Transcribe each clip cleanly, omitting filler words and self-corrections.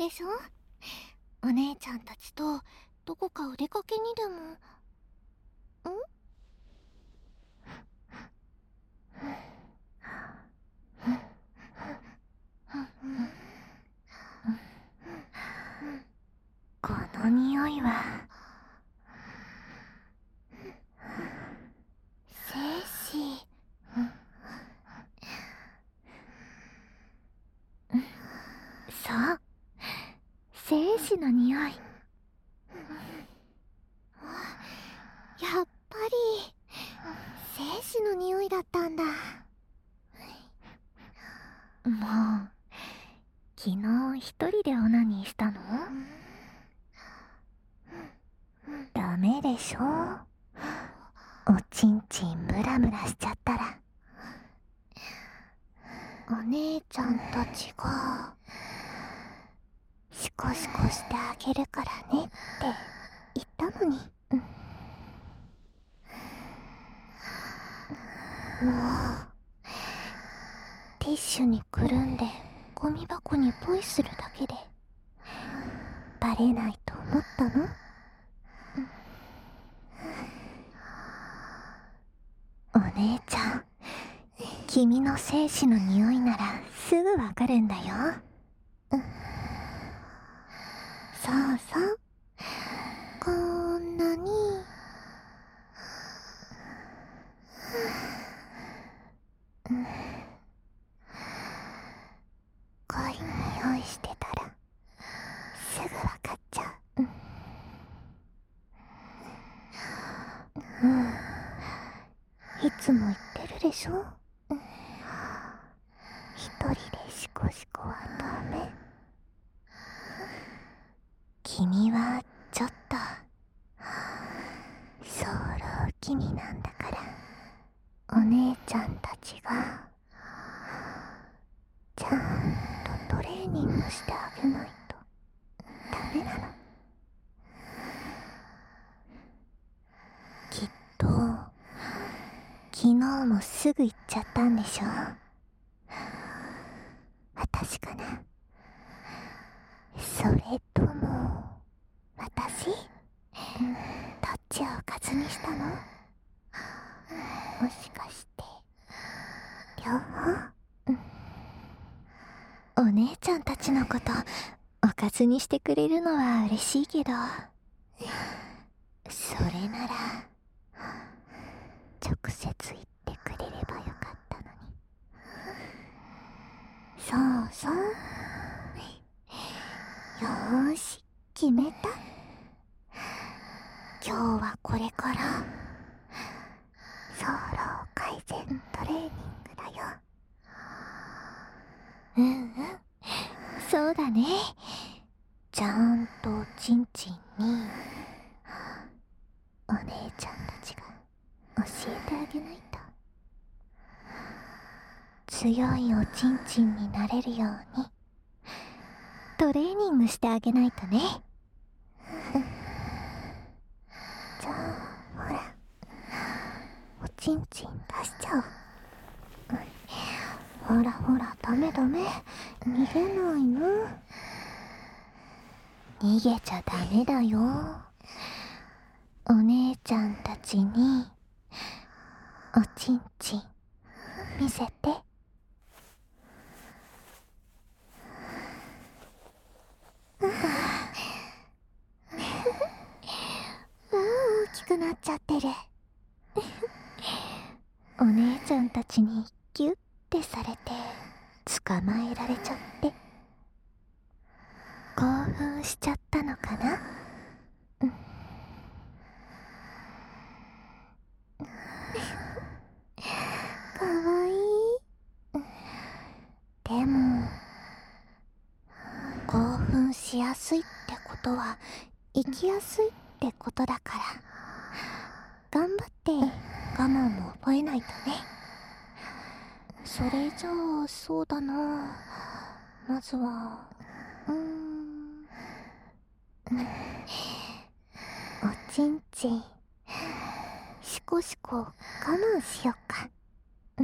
でしょ。お姉ちゃんたちとどこかお出かけにでも。 この匂いは精子。 そう、精子の匂い。 やっぱり精子の匂いだったんだ。 もう昨日一人でオナニーしたの？ダメでしょ。おちんちんムラムラしちゃったら。 お姉ちゃんたちがシコシコしてあげるからねって言ったのに。もうティッシュにくるんでゴミ箱にポイするだけでバレないと思ったの？お姉ちゃん、君の精子の匂いならすぐわかるんだよ。そうそう、 こんなに。 濃い匂いしてたらすぐわかっちゃう。いつも言ってるでしょ。一人でシコシコはダメ。君はちょっと早漏気味なんだから、お姉ちゃんたちがちゃんとトレーニングしてあげないとダメなの。きっと昨日もすぐ行っちゃったんでしょ。私かな。それとも私？どっちをおかずにしたの？もしかして両方？お姉ちゃんたちのことおかずにしてくれるのは嬉しいけど、それなら直接言ってくれればよかったのに。そうそう、よーし、決めた。今日はこれから早漏改善トレーニングだよ。そうだね。ちゃんとおちんちんにお姉ちゃんたちが教えてあげないと。強いおちんちんになれるようにトレーニングしてあげないとね。じゃあほら、おちんちん出しちゃおう。ほらほら、ダメダメ、逃げないの。逃げちゃダメだよ。お姉ちゃんたちにおちんちん見せて。大きくなっちゃってる。お姉ちゃんたちにギュッてされて捕まえられちゃって興奮しちゃったのかな。かわいい。でも興奮しやすいってことは生きやすいってことだから、頑張って我慢も覚えないとね。それじゃあそうだな、まずはおちんちんシコシコ我慢しよっか。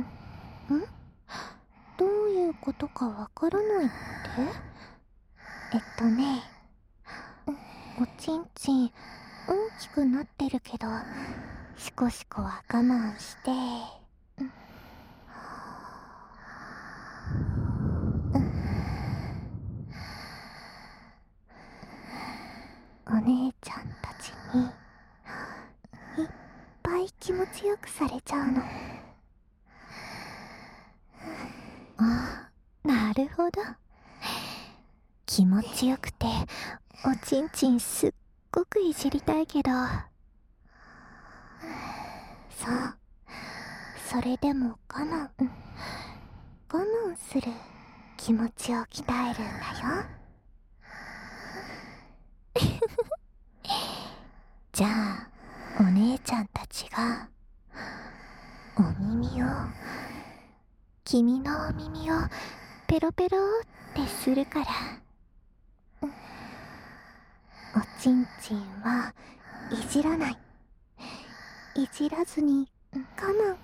どういうことかわからないって？ ね、おちんちん大きくなってるけど、シコシコは我慢して、お姉ちゃんたちにいっぱい気持ちよくされちゃうの。 あ、なるほど。気持ちよくておちんちんすっごくいじりたいけど。 そう、それでも我慢する気持ちを鍛えるんだよ。 じゃあお姉ちゃんたちがお耳を、君のお耳をペロペロってするから、 おちんちんはいじらない。いじらずに我慢。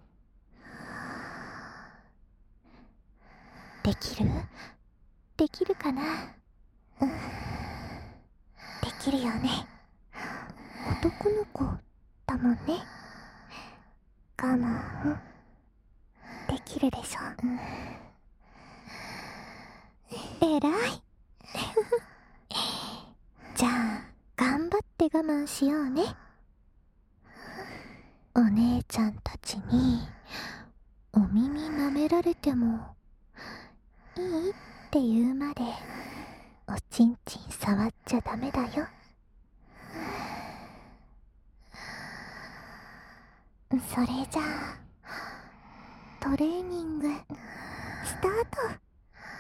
できるかな。 できるよね。男の子だもんね。我慢できるでしょ。 えらい。じゃあ頑張って我慢しようね。お姉ちゃんたちにお耳舐められてもいいって言うまでおちんちん触っちゃダメだよ。 それじゃあトレーニングスタート。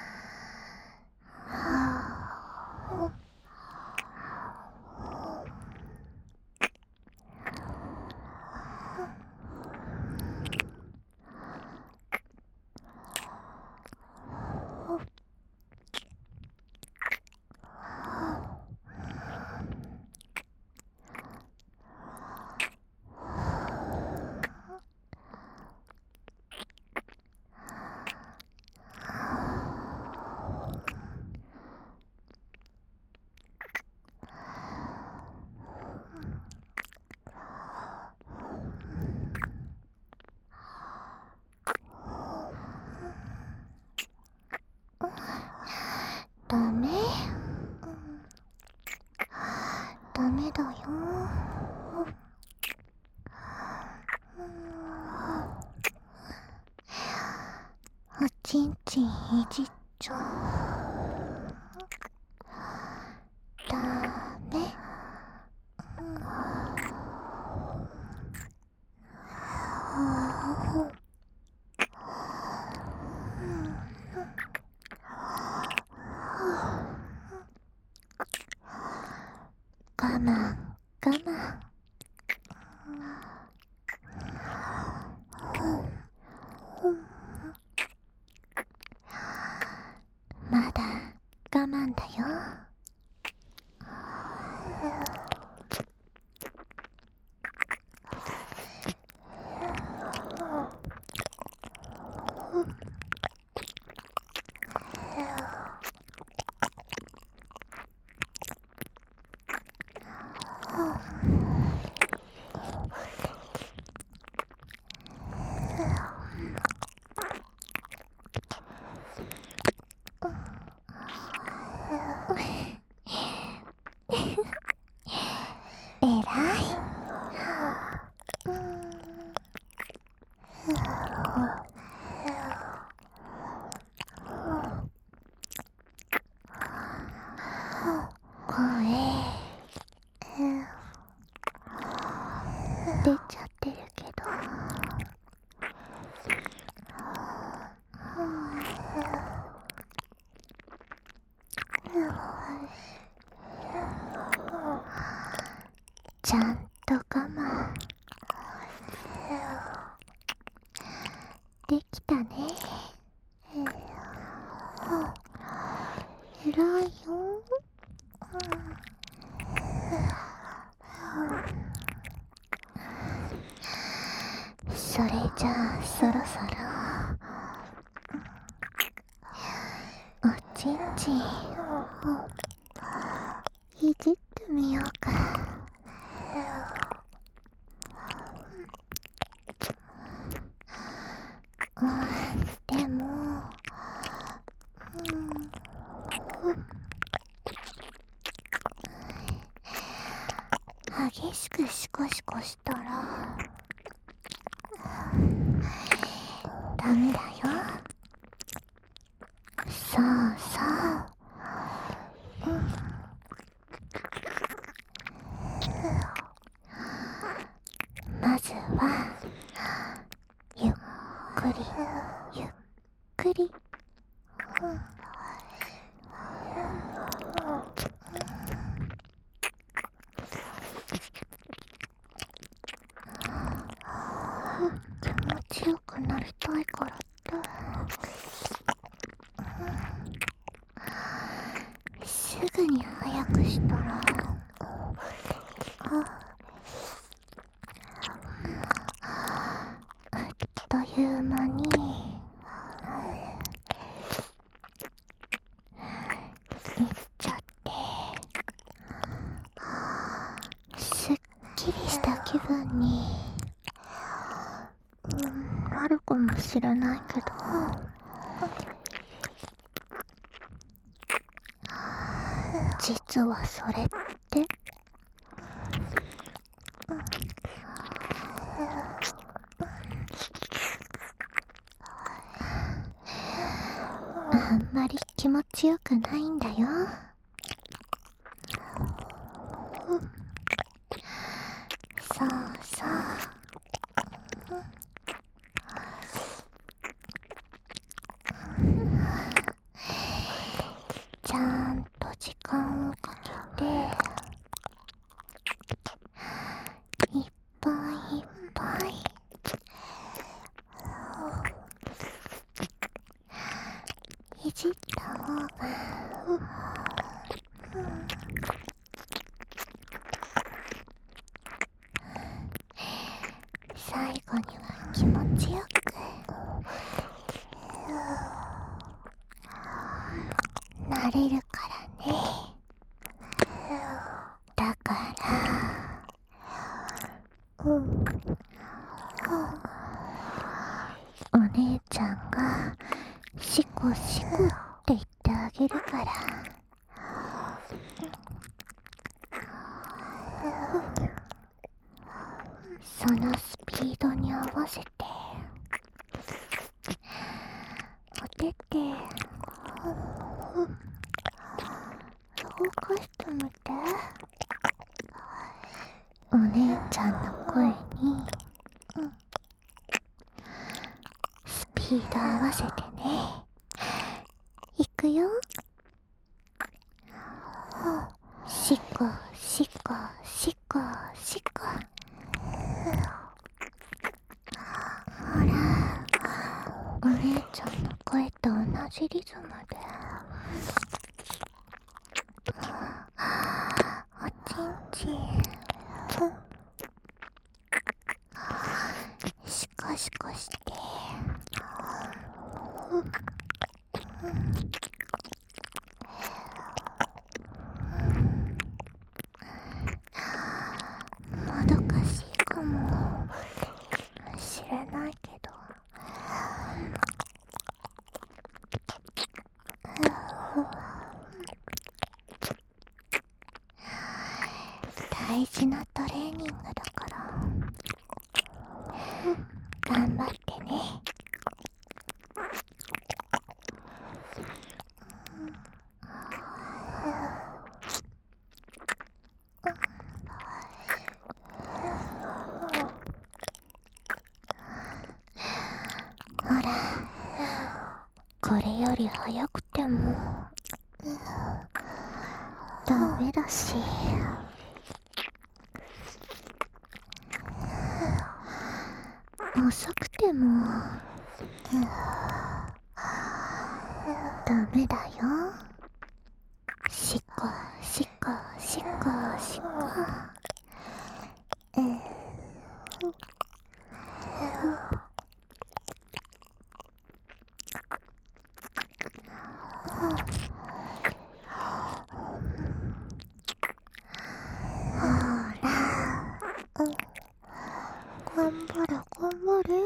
ダメ、ダメだよ。おちんちんいじっちゃダメ。我慢我慢。まだ我慢だよ。えらい。声出ちゃってるけど。ちゃんと我慢できたね。えらいよ。それじゃあそろそろおちんちん激しくシコシコしたらダメだよ。そうそう、まずはゆっくりゆっくり、気持ちよくなりたいからってすぐに早くしたらあっという間にいっちゃってすっきりした気分になるかもしれないけど、実はそれってあんまり気持ちよくないんだよ。そうそう、ちゃんと時間をかけていっぱいいっぱいいじった方が最後には気持ちよくなれるからね。だからお姉ちゃんがシコシコって言ってあげるから、そのスピードに合わせてお手手動かしてみて。お姉ちゃんの声にスピード合わせてね。いくよ。シコシコシコシコ。ほら、お姉ちゃんの声と同じリズムでおちんちんシコシコして、もどかしいかもしれないけど、大事なトレーニングだから頑張ってね。ほら、これより早くてもダメだし、遅くてもダメだよ。シコシコシコシコ。ほら、頑張れ頑張れ。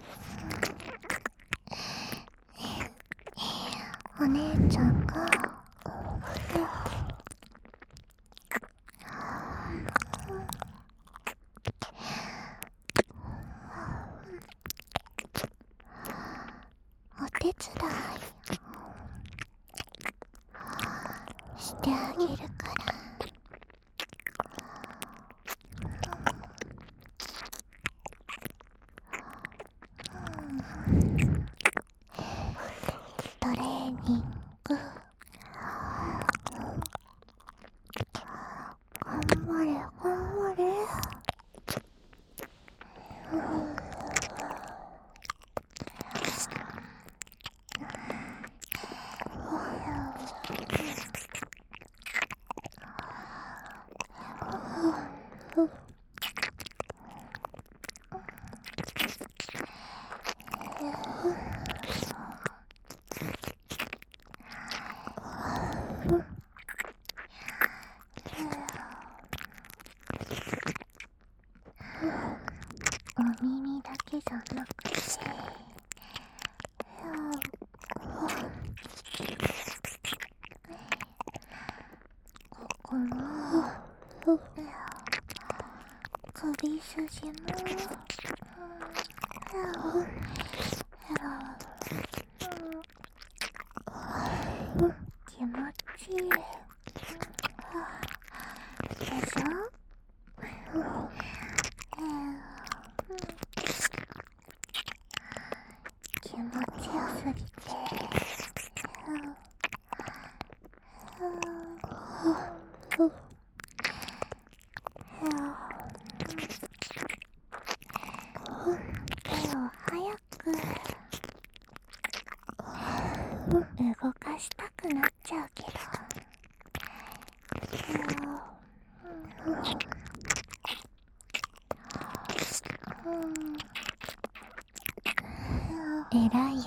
お姉ちゃんがしてあげるから。トレーニング頑張れ頑張れ。お耳だけじゃなくて、ここも首筋も気持ちいいでしょ。気持ちよすぎて手を早く動かしたくなっちゃうけど、偉いよ。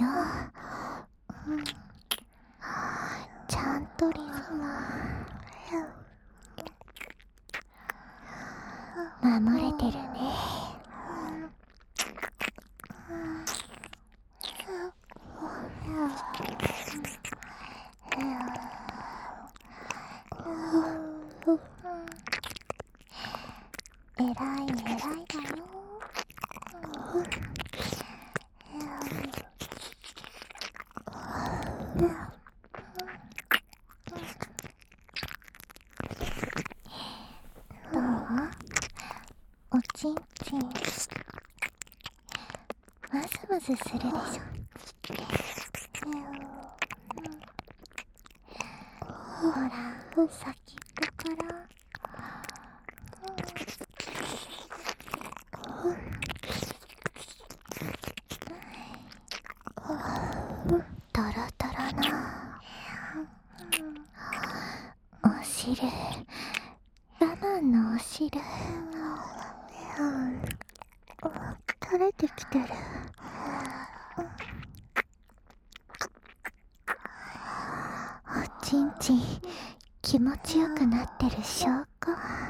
ちゃんとリズム守れてるね。偉い偉いだよ。どう？おちんちんムズムズするでしょ。ほら、先っぽからトロトロのお汁、ラマンのお汁垂れてきてる。おちんちん気持ちよくなってる証拠。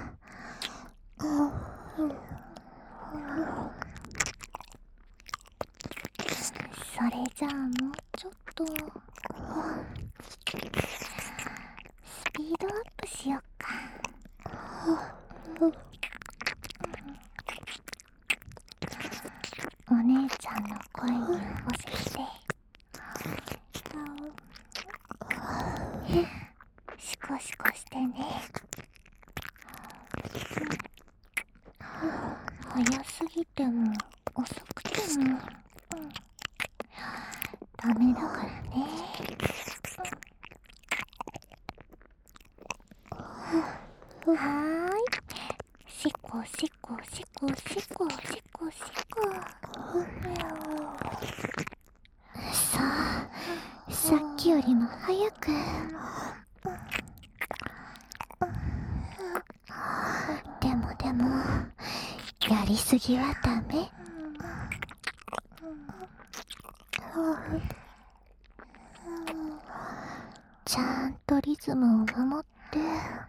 それじゃあもうちょっとスピードアップしよっか。お姉ちゃんの声に合わせてシコシコしてね。早すぎても遅くてもダメだからね。はーい、シコシコシコシコシコシコ。さあ、さっきよりも早く。でもやりすぎはダメ。ちゃんとリズムを守って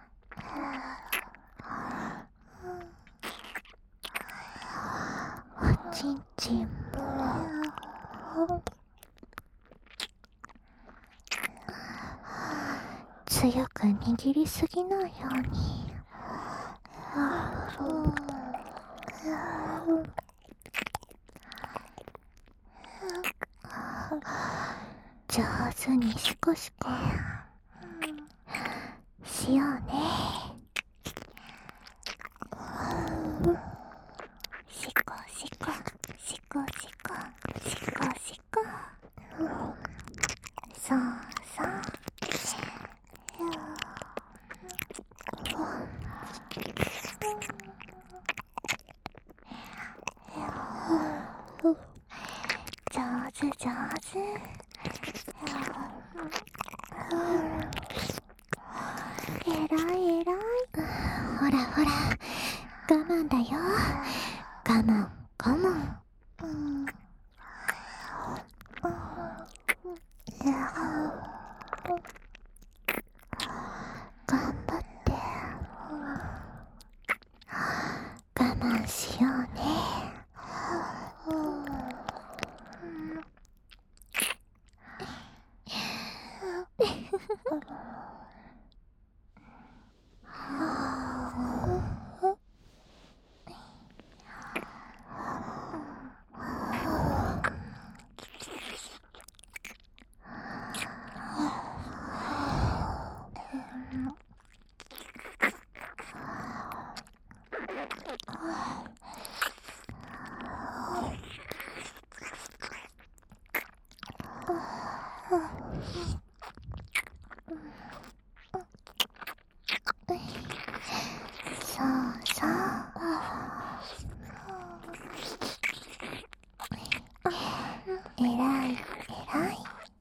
おちんちんも強く握りすぎないように。上手にシコシコしようね。しこしこしこしこしこしこ。そうそう。上手上手。えらいえらい。ほらほら、我慢だよ。我慢我慢。頑張って我慢しようね。そうそう。えらいえらい。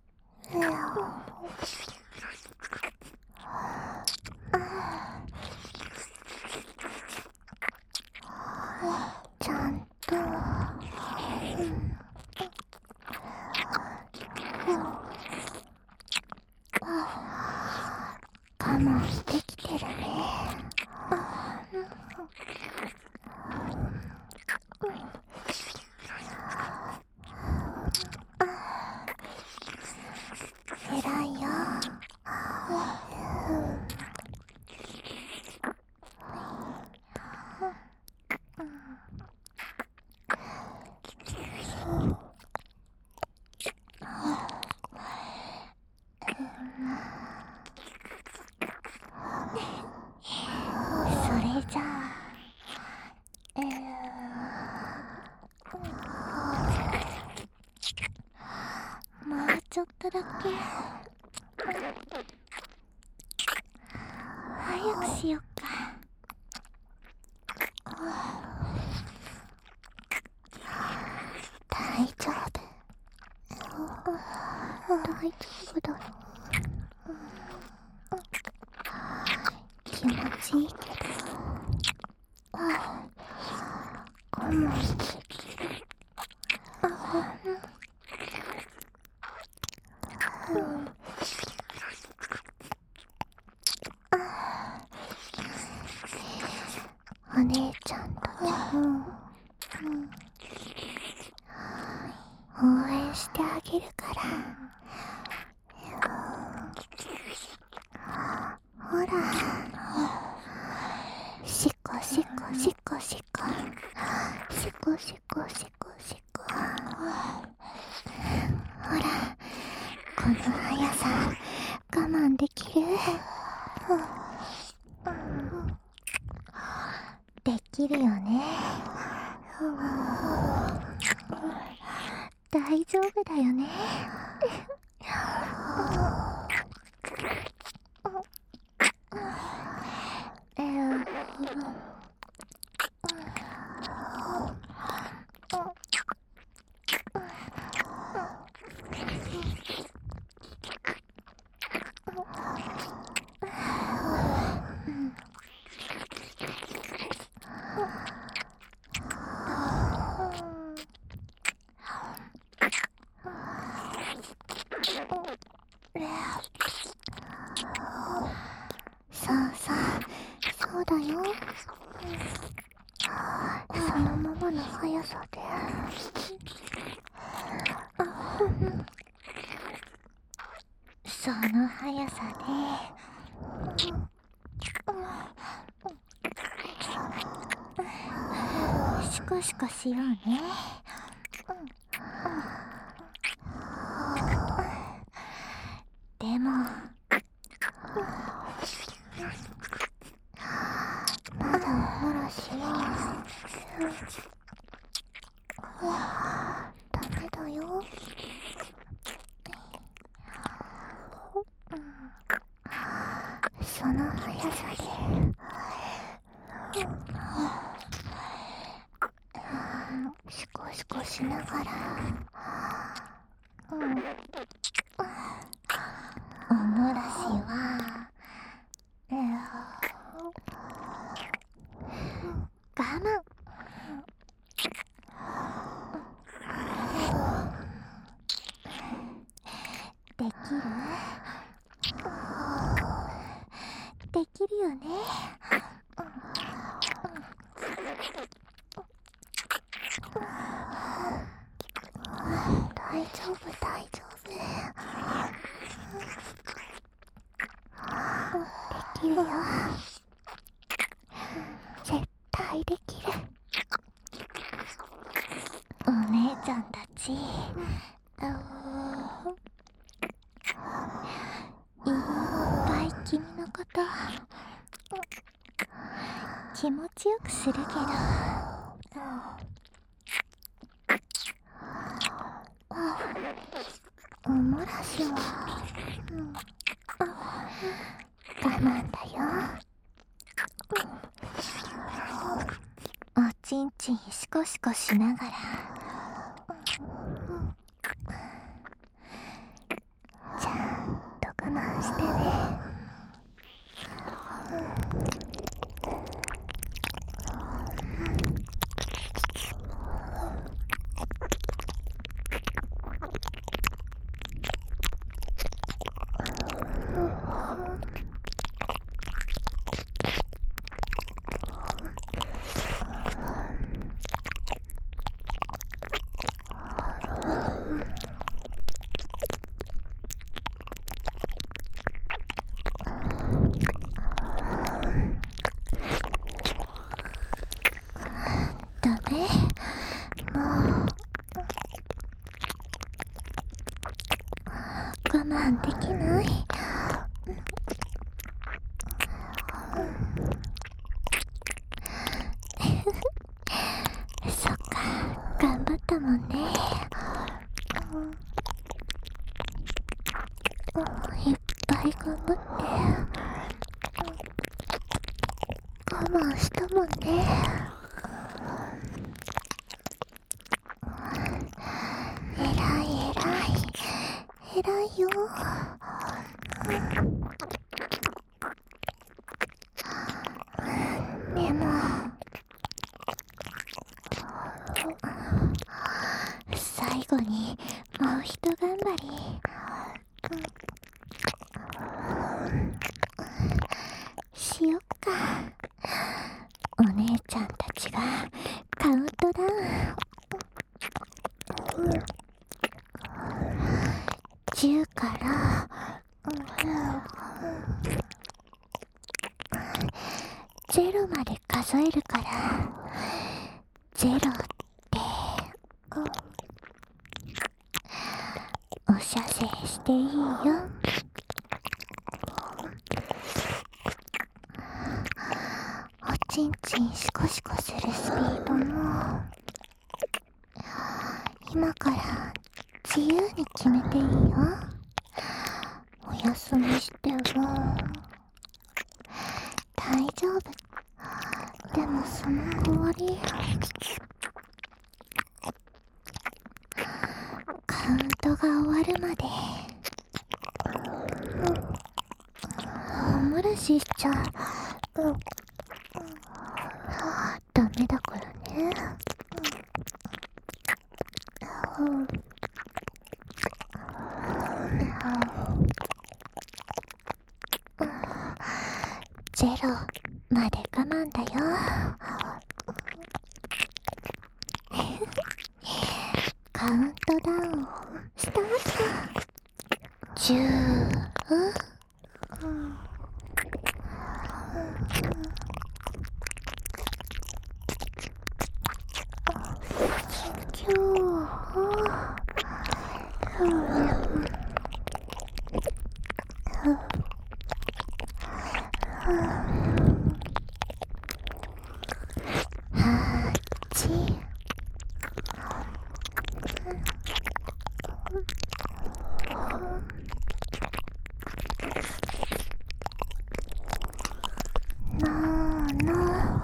ちゃんと我慢できてるね。えらいよ。それじゃあ、もうちょっとだけ早くしよっか。大丈夫。大丈夫だよ。気持ちいいけど我慢できる。お姉ちゃんたちも応援してあげるから。ほら、しこしこしこしこしこしこしこしこ。ほら、この速さ我慢できる？できるよね。大丈夫だよね。そうそう、そうだよ。そのままの速さでその速さでシコシコしようね。でもしはダメだよ。その速さでシコシコしながらおもらしは我慢。できる？できるよね。大丈夫大丈夫。できるよ。絶対できる。お姉ちゃんたち、いっぱい君のこと気持ちよくするけど、おもらしは我慢だよ。おちんちんシコシコしながらちゃんと我慢してね。ダメ？もう我慢できない。そっか、頑張ったもんね。いっぱい頑張って我慢したもんね。偉いよ。でも最後にもうひと頑張りしよっか。お姉ちゃんたちがカウントダウン10から0まで数えるから、0っておしゃせしていいよ。おちんちんシコシコするスピードも今から自由に決めていいよ。お休みしても大丈夫。でもその代わりカウントが終わるまでおもらししちゃダメだからね。0まで我慢だよ。カウントダウンスタート。10、9、 のーの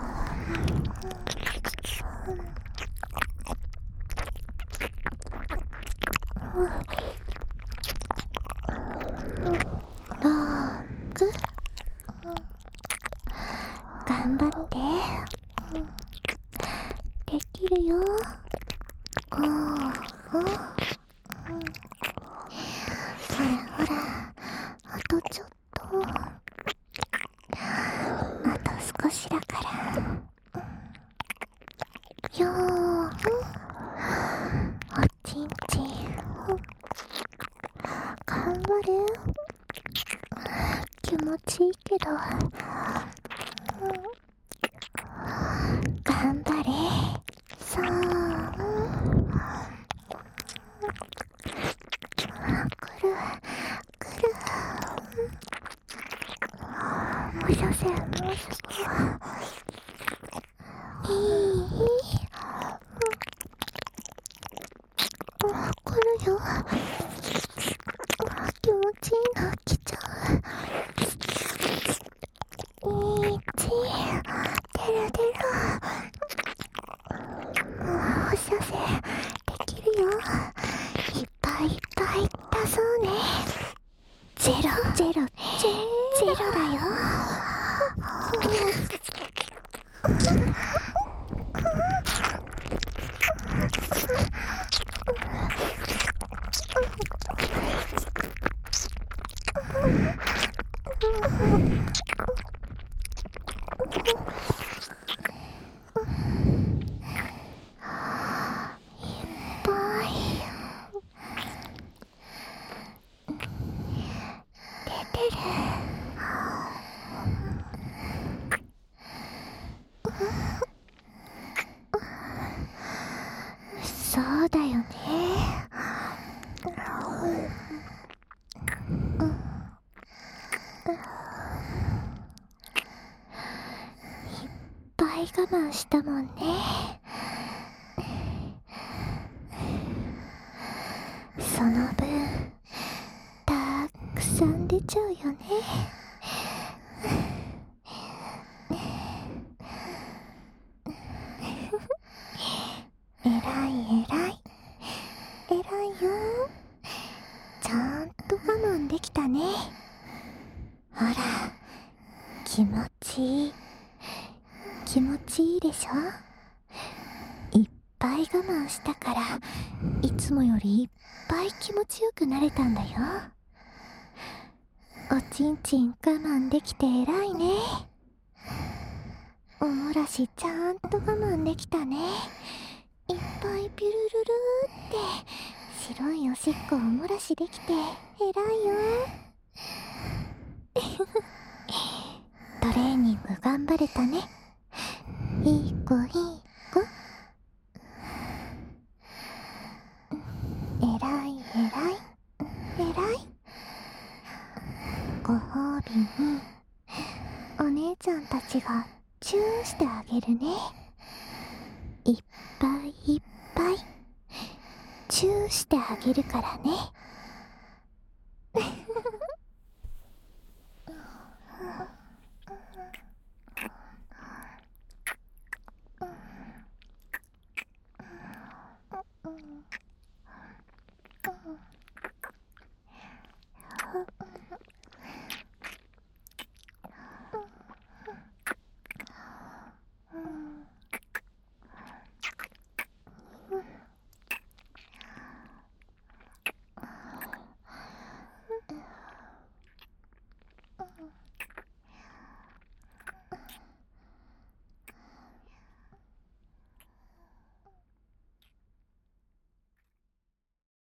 ローク頑張ってできるよ。ほらほら、あとちょっと、あと少しだから。よー、おちんちん、頑張る。気持ちいいけど、頑張れ。そう、くるくる。もうさせ、もういい、来るよ。気持ちいいな、来ちゃう。出る。おしゃせ、できるよ。いっぱい出そうね。ゼロだよ。そうだよね。いっぱい我慢したもんね。その分たくさん出ちゃうよね。偉いよ。ちゃんと我慢できたね。ほら、気持ちいいでしょ。いっぱい我慢したから、いつもよりいっぱい気持ちよくなれたんだよ。おちんちん我慢できて偉いね。おもらしちゃんと我慢できたね。いっぱいピュルルルーって白いおしっこおもらしできて偉いよ。トレーニング頑張れたね。いい子。偉い。ご褒美にお姉ちゃんたちがチューしてあげるね。いっぱいチューしてあげるからね。